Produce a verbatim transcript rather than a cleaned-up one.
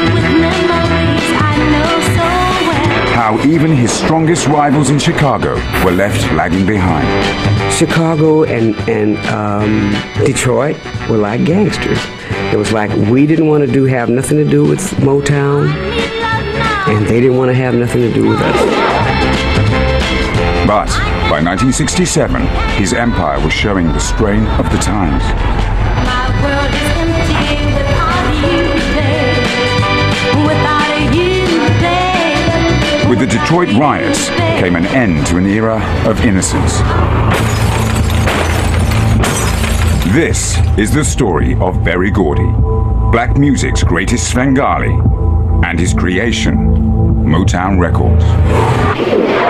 How even his strongest rivals in Chicago were left lagging behind. Chicago and, and um, Detroit were like gangsters. It was like we didn't want to do have nothing to do with Motown, and they didn't want to have nothing to do with us. But by nineteen sixty-seven, his empire was showing the strain of the times. My world is empty without you there. Without you there. With the Detroit riots came an end to an era of innocence. This is the story of Berry Gordy, black music's greatest Svengali, and his creation, Motown Records.